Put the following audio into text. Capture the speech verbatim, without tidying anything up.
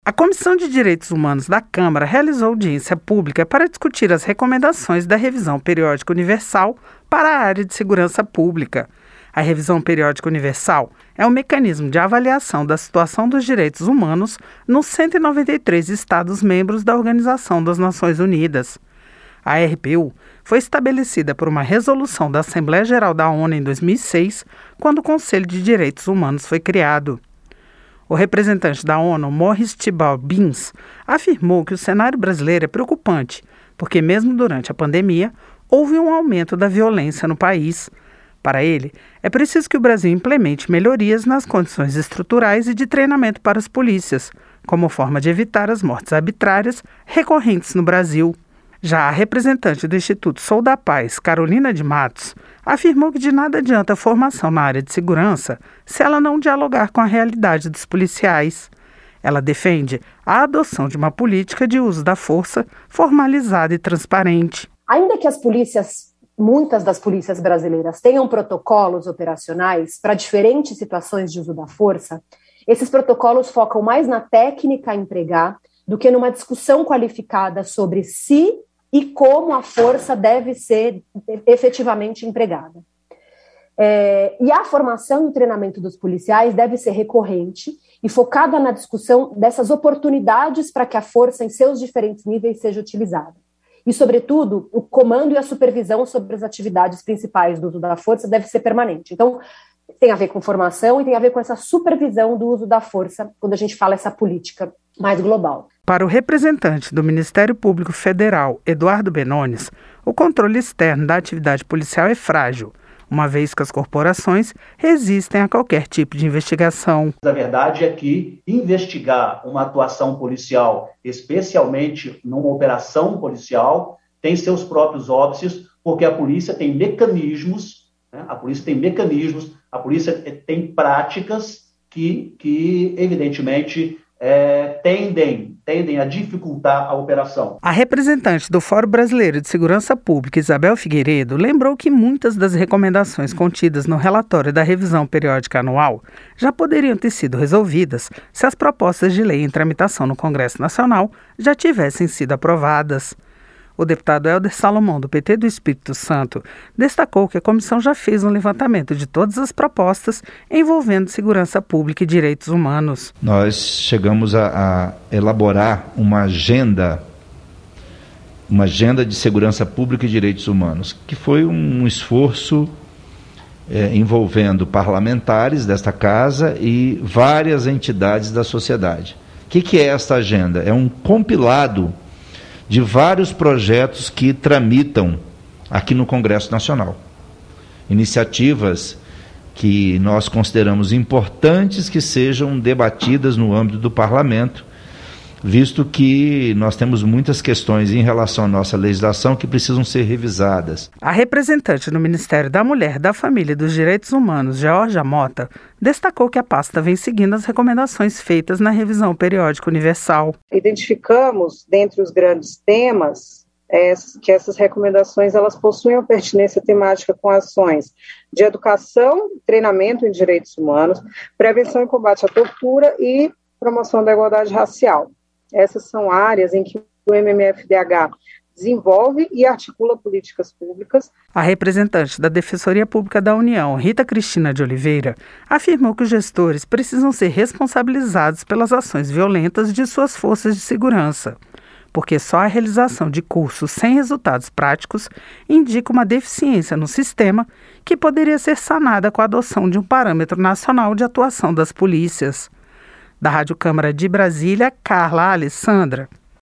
A Comissão de Direitos Humanos da Câmara realizou audiência pública para discutir as recomendações da Revisão Periódica Universal para a área de segurança pública. A Revisão Periódica Universal é um mecanismo de avaliação da situação dos direitos humanos nos cento e noventa e três Estados-membros da Organização das Nações Unidas. A R P U foi estabelecida por uma resolução da Assembleia Geral da ONU em dois mil e seis, quando o Conselho de Direitos Humanos foi criado. O representante da ONU, Morris Thibault-Bins, afirmou que o cenário brasileiro é preocupante, porque mesmo durante a pandemia, houve um aumento da violência no país. Para ele, é preciso que o Brasil implemente melhorias nas condições estruturais e de treinamento para as polícias, como forma de evitar as mortes arbitrárias recorrentes no Brasil. Já a representante do Instituto Sou da Paz, Carolina de Matos, afirmou que de nada adianta a formação na área de segurança se ela não dialogar com a realidade dos policiais. Ela defende a adoção de uma política de uso da força formalizada e transparente. Ainda que as polícias, muitas das polícias brasileiras, tenham protocolos operacionais para diferentes situações de uso da força, esses protocolos focam mais na técnica a empregar do que numa discussão qualificada sobre se e como a força deve ser efetivamente empregada. É, e a formação e o treinamento dos policiais deve ser recorrente e focada na discussão dessas oportunidades para que a força em seus diferentes níveis seja utilizada. E, sobretudo, o comando e a supervisão sobre as atividades principais do uso da força deve ser permanente. Então, tem a ver com formação e tem a ver com essa supervisão do uso da força, quando a gente fala essa política mais global. Para o representante do Ministério Público Federal, Eduardo Benones, o controle externo da atividade policial é frágil, uma vez que as corporações resistem a qualquer tipo de investigação. A verdade é que investigar uma atuação policial, especialmente numa operação policial, tem seus próprios óbices, porque a polícia tem mecanismos, né? a polícia tem mecanismos, a polícia tem práticas que, que evidentemente, é, tendem, tendem a dificultar a operação. A representante do Fórum Brasileiro de Segurança Pública, Isabel Figueiredo, lembrou que muitas das recomendações contidas no relatório da revisão periódica anual já poderiam ter sido resolvidas se as propostas de lei em tramitação no Congresso Nacional já tivessem sido aprovadas. O deputado Helder Salomão, do P T do Espírito Santo, destacou que a comissão já fez um levantamento de todas as propostas envolvendo segurança pública e direitos humanos. Nós chegamos a, a elaborar uma agenda, uma agenda de segurança pública e direitos humanos, que foi um esforço é, envolvendo parlamentares desta casa e várias entidades da sociedade. O que, que é esta agenda? É um compilado de vários projetos que tramitam aqui no Congresso Nacional. Iniciativas que nós consideramos importantes que sejam debatidas no âmbito do parlamento, visto que nós temos muitas questões em relação à nossa legislação que precisam ser revisadas. A representante do Ministério da Mulher, da Família e dos Direitos Humanos, Georgia Mota, destacou que a pasta vem seguindo as recomendações feitas na Revisão Periódica Universal. Identificamos, dentre os grandes temas, é, que essas recomendações elas possuem uma pertinência temática com ações de educação, treinamento em direitos humanos, prevenção e combate à tortura e promoção da igualdade racial. Essas são áreas em que o M M F D H desenvolve e articula políticas públicas. A representante da Defensoria Pública da União, Rita Cristina de Oliveira, afirmou que os gestores precisam ser responsabilizados pelas ações violentas de suas forças de segurança, porque só a realização de cursos sem resultados práticos indica uma deficiência no sistema que poderia ser sanada com a adoção de um parâmetro nacional de atuação das polícias. Da Rádio Câmara de Brasília, Carla Alessandra.